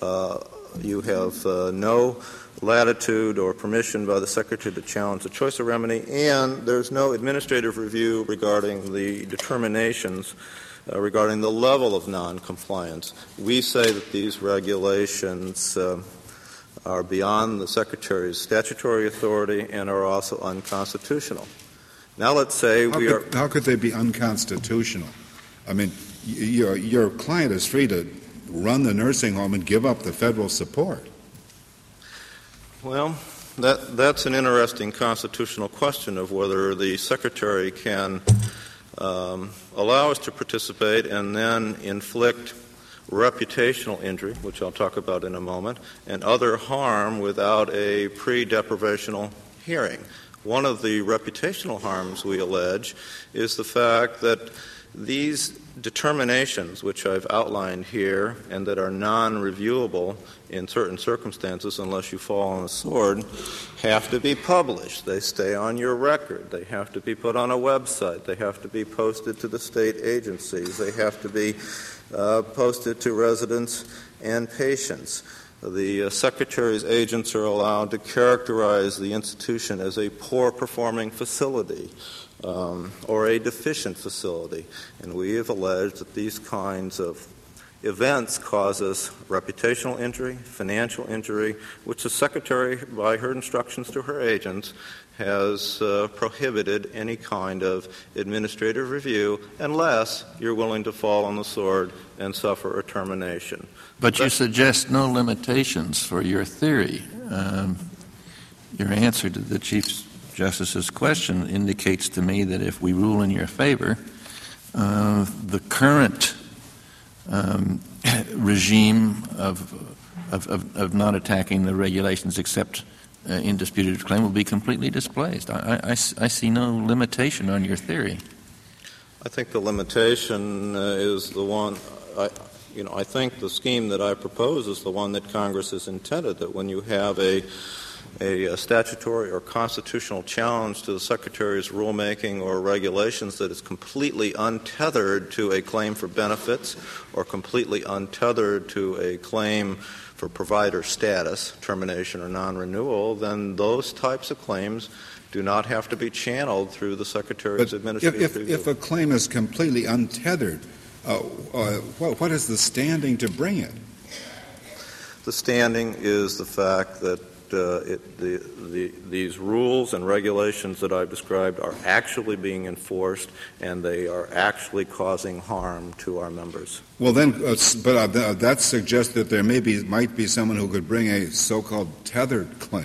latitude or permission by the Secretary to challenge the choice of remedy, and there's no administrative review regarding the determinations regarding the level of noncompliance. We say that these regulations are beyond the Secretary's statutory authority and are also unconstitutional. Now let's say How could they be unconstitutional? I mean, your client is free to run the nursing home and give up the federal support. Well, that's an interesting constitutional question of whether the Secretary can allow us to participate and then inflict reputational injury, which I'll talk about in a moment, and other harm without a pre-deprivational hearing. One of the reputational harms we allege is the fact that these determinations, which I've outlined here and that are non-reviewable in certain circumstances unless you fall on the sword, have to be published. They stay on your record. They have to be put on a website. They have to be posted to the state agencies. They have to be posted to residents and patients. The Secretary's agents are allowed to characterize the institution as a poor-performing facility or a deficient facility. And we have alleged that these kinds of events cause us reputational injury, financial injury, which the Secretary, by her instructions to her agents, has prohibited any kind of administrative review unless you're willing to fall on the sword and suffer a termination. But you suggest no limitations for your theory. Your answer to the Chief Justice's question indicates to me that if we rule in your favor, the current regime of not attacking the regulations except indisputed claim will be completely displaced. I see no limitation on your theory. I think the limitation is the one. I think the scheme that I propose is the one that Congress has intended, that when you have a statutory or constitutional challenge to the Secretary's rulemaking or regulations that is completely untethered to a claim for benefits or completely untethered to a claim for provider status, termination or non-renewal, then those types of claims do not have to be channeled through the Secretary's administrative review. If a claim is completely untethered, what is the standing to bring it? The standing is the fact that these rules and regulations that I've described are actually being enforced, and they are actually causing harm to our members. Well, then, that suggests that there might be someone who could bring a so-called tethered claim.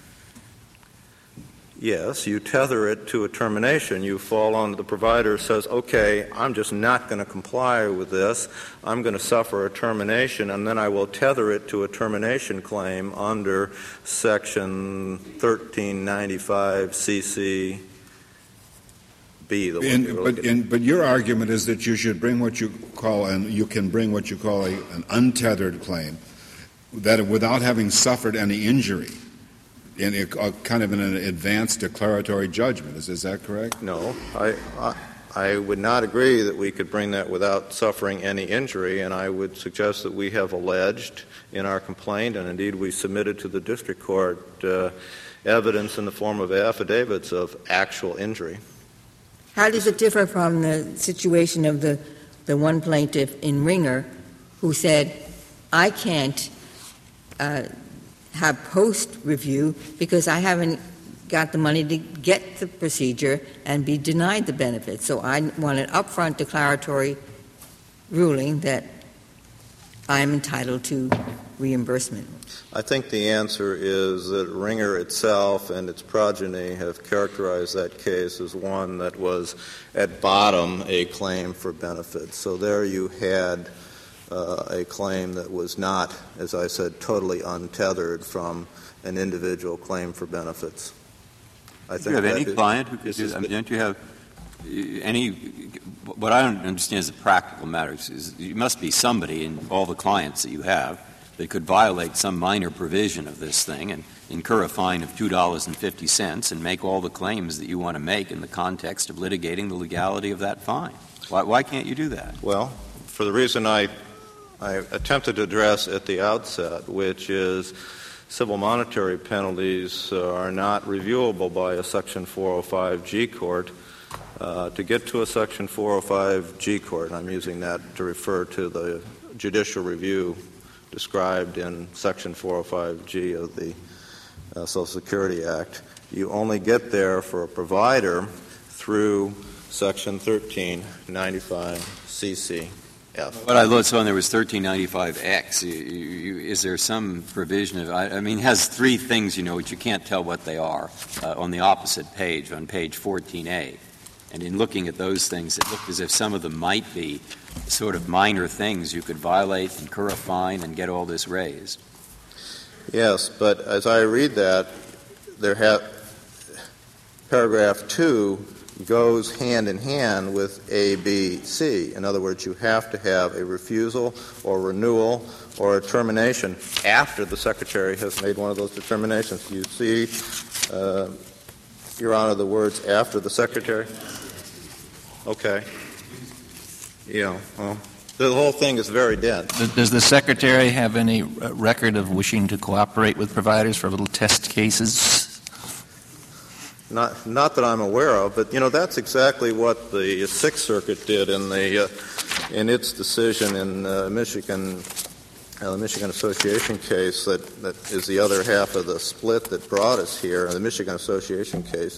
Yes, you tether it to a termination. You fall on the provider says, okay, I'm just not going to comply with this. I'm going to suffer a termination, and then I will tether it to a termination claim under Section 1395 CC B. But your argument is that you should bring what you call, and you can bring what you call an untethered claim, that without having suffered any injury, in kind of in an advanced declaratory judgment. Is that correct? No. I would not agree that we could bring that without suffering any injury, and I would suggest that we have alleged in our complaint, and indeed we submitted to the district court, evidence in the form of affidavits of actual injury. How does it differ from the situation of the one plaintiff in Ringer who said, I can't have post-review because I haven't got the money to get the procedure and be denied the benefits. So I want an upfront declaratory ruling that I'm entitled to reimbursement? I think the answer is that Ringer itself and its progeny have characterized that case as one that was, at bottom, a claim for benefits. So there you had a claim that was not, as I said, totally untethered from an individual claim for benefits. I think do you have any client who could do that? I mean, don't you have any — what I don't understand is the practical matters is you must be somebody in all the clients that you have that could violate some minor provision of this thing and incur a fine of $2.50 and make all the claims that you want to make in the context of litigating the legality of that fine. Why can't you do that? Well, for the reason I attempted to address at the outset, which is civil monetary penalties are not reviewable by a Section 405G court. To get to a Section 405G court, I'm using that to refer to the judicial review described in Section 405G of the Social Security Act, you only get there for a provider through Section 1395CCF. But I saw there was 1395X. Is there some provision of — I mean, it has three things, which you can't tell what they are, on the opposite page, on page 14A. And in looking at those things, it looked as if some of them might be sort of minor things you could violate, incur a fine, and get all this raised. Yes, but as I read that, paragraph 2 goes hand in hand with A, B, C. In other words, you have to have a refusal or renewal or a termination after the Secretary has made one of those determinations. You see, Your Honor, the words "after the Secretary"? Okay. Well, the whole thing is very dense. Does the Secretary have any record of wishing to cooperate with providers for little test cases? Not that I'm aware of, but that's exactly what the Sixth Circuit did in its decision in Michigan, the Michigan Association case that is the other half of the split that brought us here. The Michigan Association case.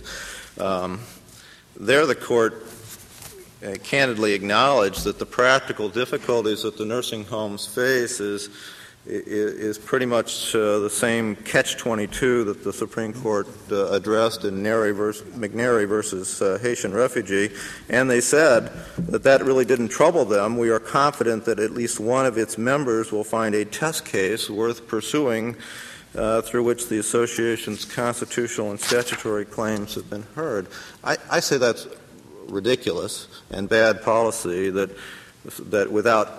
There, the court candidly acknowledged that the practical difficulties that the nursing homes face is pretty much the same catch-22 that the Supreme Court addressed in McNary versus Haitian refugee, and they said that really didn't trouble them. We are confident that at least one of its members will find a test case worth pursuing through which the association's constitutional and statutory claims have been heard. I say that's ridiculous and bad policy that without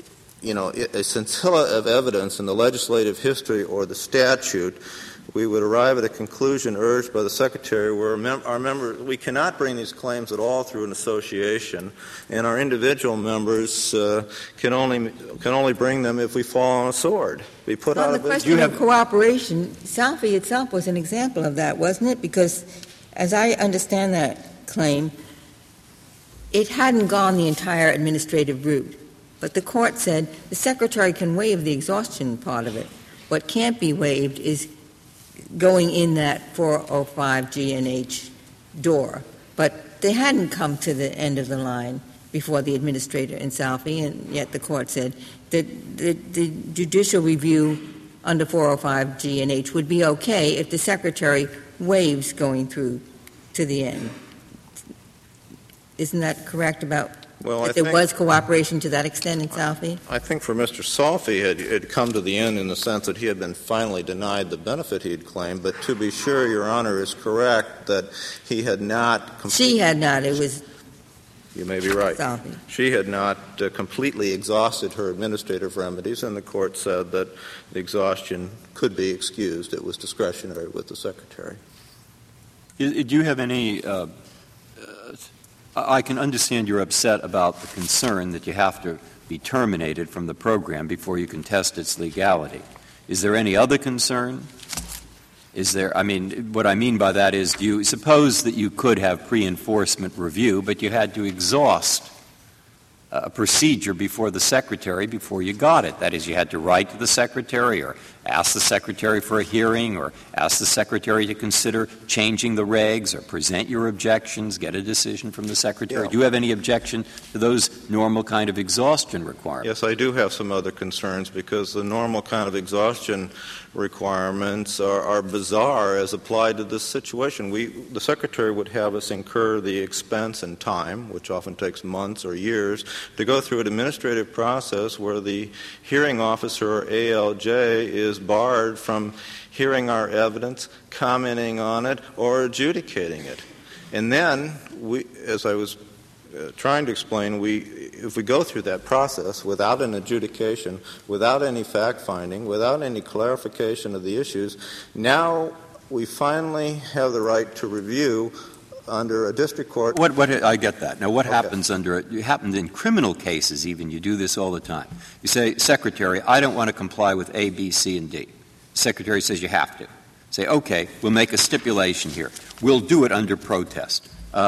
a scintilla of evidence in the legislative history or the statute, we would arrive at a conclusion urged by the Secretary where our members, we cannot bring these claims at all through an association, and our individual members can only bring them if we fall on a sword. We put out the question of cooperation, Salfie itself was an example of that, wasn't it? Because as I understand that claim, it hadn't gone the entire administrative route. But the court said the Secretary can waive the exhaustion part of it. What can't be waived is going in that 405G&H door. But they hadn't come to the end of the line before the administrator in Salfie, and yet the court said that the judicial review under 405G&H would be okay if the Secretary waives going through to the end. Isn't that correct about if there was cooperation to that extent in Salfie? I think for Mr. Salfie, it had come to the end in the sense that he had been finally denied the benefit he had claimed. But to be sure, Your Honor is correct that he had not. She had not. It was. You may be right. Salfie. She had not completely exhausted her administrative remedies, and the court said that the exhaustion could be excused. It was discretionary with the Secretary. Do you have any I can understand you're upset about the concern that you have to be terminated from the program before you can test its legality. Is there any other concern? What I mean by that is, do you suppose that you could have pre-enforcement review, but you had to exhaust a procedure before the Secretary before you got it? That is, you had to write to the Secretary or ask the Secretary for a hearing or ask the Secretary to consider changing the regs or present your objections, get a decision from the Secretary. Yeah. Do you have any objection to those normal kind of exhaustion requirements? Yes, I do have some other concerns because the normal kind of exhaustion requirements are bizarre as applied to this situation. The Secretary would have us incur the expense and time, which often takes months or years, to go through an administrative process where the hearing officer or ALJ is barred from hearing our evidence, commenting on it, or adjudicating it. And then, as I was trying to explain, if we go through that process without an adjudication, without any fact-finding, without any clarification of the issues, now we finally have the right to review under a district court. I get that. Now, what happens it happens in criminal cases even, you do this all the time. You say, Secretary, I don't want to comply with A, B, C, and D. The Secretary says you have to. Say, okay, we'll make a stipulation here. We'll do it under protest.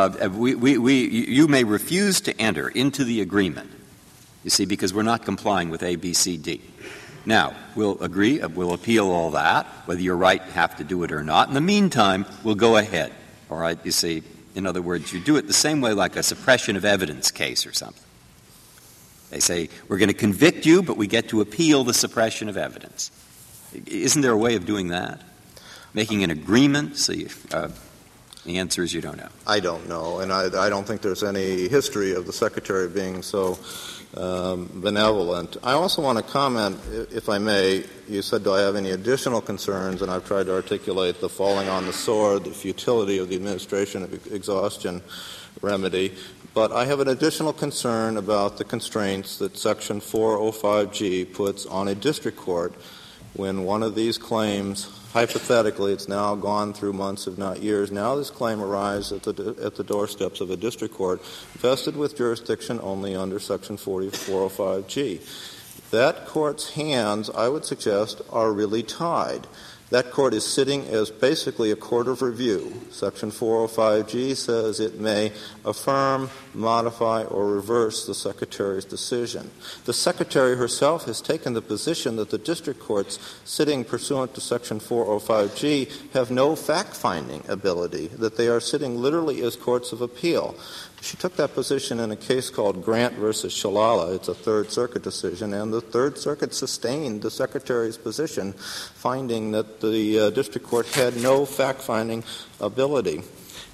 You may refuse to enter into the agreement, you see, because we're not complying with A, B, C, D. Now, we'll agree, we'll appeal all that, whether you're right, have to do it or not. In the meantime, we'll go ahead. All right, you see, in other words, you do it the same way like a suppression of evidence case or something. They say, we're going to convict you, but we get to appeal the suppression of evidence. Isn't there a way of doing that? Making an agreement? So the answer is you don't know. I don't know, and I don't think there's any history of the Secretary being so benevolent. I also want to comment, if I may. You said, do I have any additional concerns? And I've tried to articulate the falling on the sword, the futility of the administration of exhaustion remedy. But I have an additional concern about the constraints that Section 405G puts on a district court when one of these claims, hypothetically, it's now gone through months, if not years. Now this claim arrives at the doorsteps of a district court vested with jurisdiction only under Section 405G. That court's hands, I would suggest, are really tied. That court is sitting as basically a court of review. Section 405G says it may affirm, modify, or reverse the Secretary's decision. The Secretary herself has taken the position that the district courts sitting pursuant to Section 405G have no fact-finding ability, that they are sitting literally as courts of appeal. She took that position in a case called Grant versus Shalala. It's a Third Circuit decision, and the Third Circuit sustained the Secretary's position, finding that the district court had no fact-finding ability.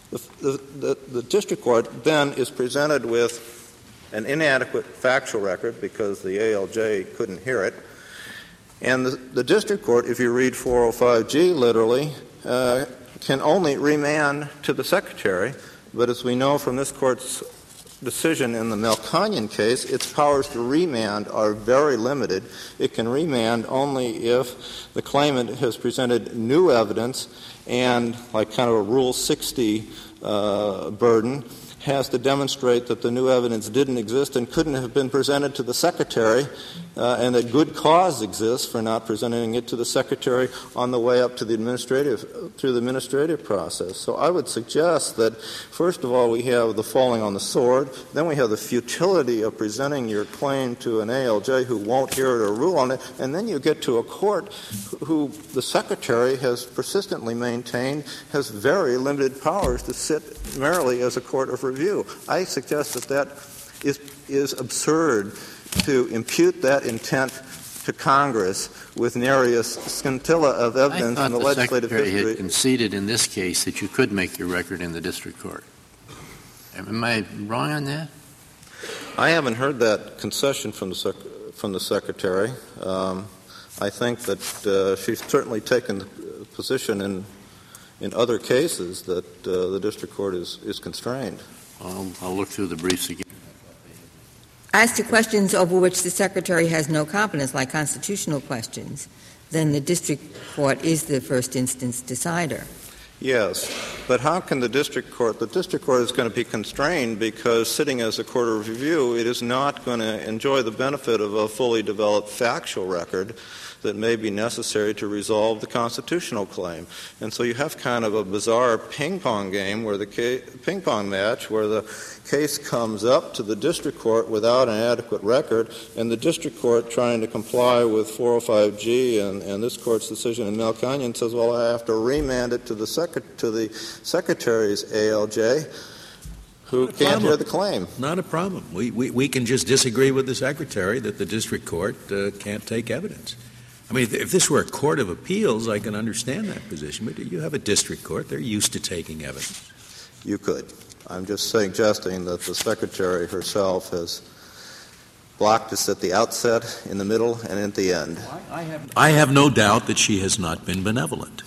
The district court then is presented with an inadequate factual record because the ALJ couldn't hear it. And the district court, if you read 405G literally, can only remand to the Secretary. But as we know from this Court's decision in the Melconian case, its powers to remand are very limited. It can remand only if the claimant has presented new evidence and, like kind of a Rule 60 burden, has to demonstrate that the new evidence didn't exist and couldn't have been presented to the Secretary, and that good cause exists for not presenting it to the Secretary on the way up to the administrative process. So I would suggest that, first of all, we have the falling on the sword, then we have the futility of presenting your claim to an ALJ who won't hear it or rule on it, and then you get to a court who the Secretary has persistently maintained has very limited powers to sit merely as a court of review. I suggest that is absurd to impute that intent to Congress with nary a scintilla of evidence in the legislative history. I thought the Secretary had conceded in this case that you could make your record in the district court. Am I wrong on that? I haven't heard that concession from the Secretary. I think that she's certainly taken the position in other cases that the district court is constrained. I'll look through the briefs again. As to questions over which the Secretary has no competence, like constitutional questions, then the district court is the first instance decider. Yes, but how can the district court is going to be constrained because sitting as a court of review, it is not going to enjoy the benefit of a fully developed factual record that may be necessary to resolve the constitutional claim. And so you have kind of a bizarre ping-pong game where ping-pong match where the case comes up to the district court without an adequate record, and the district court, trying to comply with 405G and this court's decision in Mel Canyon, says, well, I have to remand it to the secretary's ALJ, who can't hear the claim. Not a problem. We can just disagree with the secretary that the district court can't take evidence. I mean, if this were a court of appeals, I can understand that position, but you have a district court. They're used to taking evidence. You could. I'm just suggesting that the secretary herself has blocked us at the outset, in the middle, and at the end. I have no doubt that she has not been benevolent.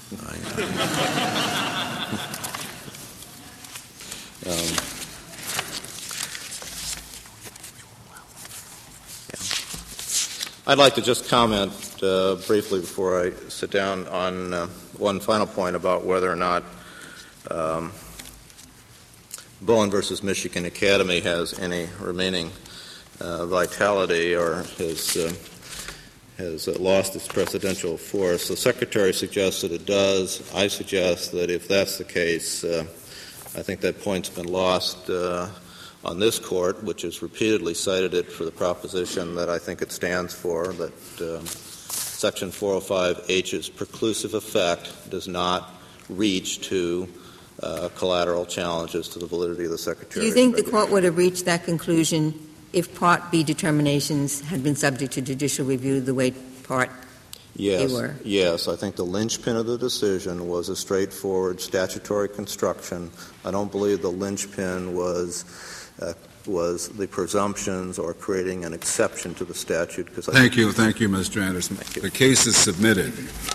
I'd like to just comment briefly before I sit down on one final point about whether or not Bowen versus Michigan Academy has any remaining vitality or has lost its precedential force. The Secretary suggests that it does. I suggest that if that's the case, I think that point's been lost on this Court, which has repeatedly cited it for the proposition that I think it stands for, that Section 405H's preclusive effect does not reach to collateral challenges to the validity of the Secretary. Do you think the Court would have reached that conclusion if Part B determinations had been subject to judicial review the way Part A were? Yes. I think the linchpin of the decision was a straightforward statutory construction. I don't believe the linchpin was the presumptions or creating an exception to the statute. Thank you, Mr. Anderson. The case is submitted.